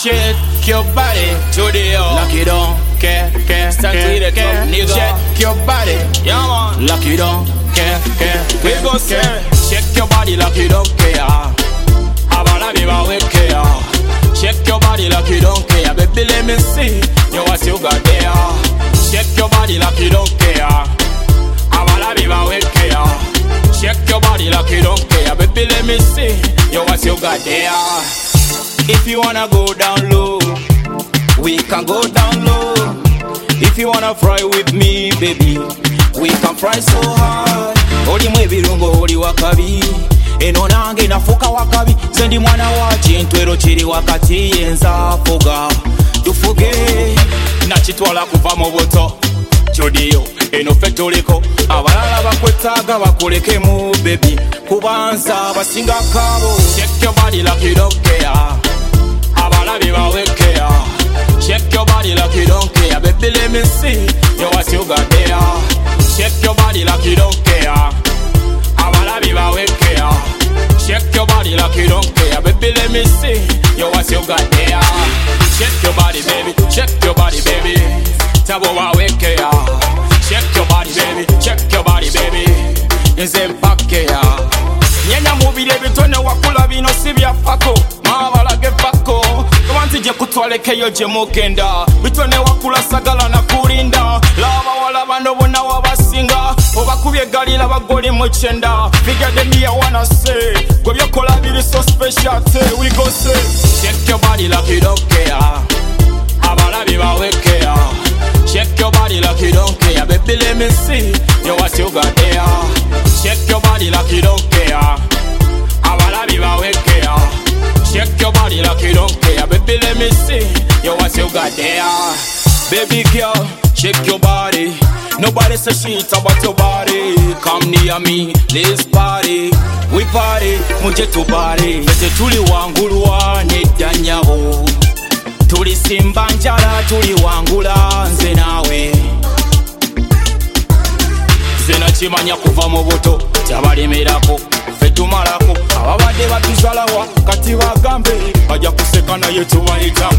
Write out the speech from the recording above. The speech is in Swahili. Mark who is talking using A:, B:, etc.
A: Shake your body to the up. Lock it on, care. Start to the top, nigga. Shake your body, yeah man. Lock it on, care. We go say, shake your body like you don't care. Abala biba we care. Shake your body like you don't care. Baby, let me see you what you got there. Shake your body like you don't care. Abala biba we care. Shake your body like you don't care. Baby, let me see you what you got there. If you wanna go down low, we can go down low. If you wanna fry with me, baby, we can fry so hard. Oli mwebirungo oli wakabi, eno nange nafuka wakabi. Sendi mwana wa chintwero chiri wakati yenza foga. Tufuge na chitwala kuva mu buto. Chodio eno fetoliko abalala bakwetaga bakolekemu baby kubanza basinga kabo. Shake your body like you don't care. Abala biba we care. Shake your body like you don't care. Baby, let me see you what you got there. Shake your body like you don't care. Abala biba we care. Shake your body like you don't care. Baby, let me see you what you got there. Shake your body, baby. Shake your body, baby. Tabo wa we care. Shake your body, baby. Shake your body, baby. Nzempake ya. Nyenya mubile bitone wakula bino sibya pako. Mabala ge pako. Kawanti je kutwaleke yo je mokenda. Bitone wakula sagala na kulinda. Lava wala bando bona wabasinga. Obakubye gali la bagoli mu chenda. Figure them me I wanna say. Go your kola bili so special say. We go say. Shake your body like you don't care. Abala biba we care. Shake your body like you don't care. Baby, let me see you what you got there. Shake your body like you don't care. Abala biba we care. Shake your body like you don't care. Baby, let me see you what you got there. Baby girl, shake your body. Nobody say shit about your body. Come near me, let's party. We party, muje to party. Fete tuli wangulwa nedanyabo. Tuli simba njala tuli wangula nze nawe. Zena chimanya kuva mu buto kyabalemerako ffe tumalako ababadde batuzalawa kati bagambe bajja kuseka naye tubayita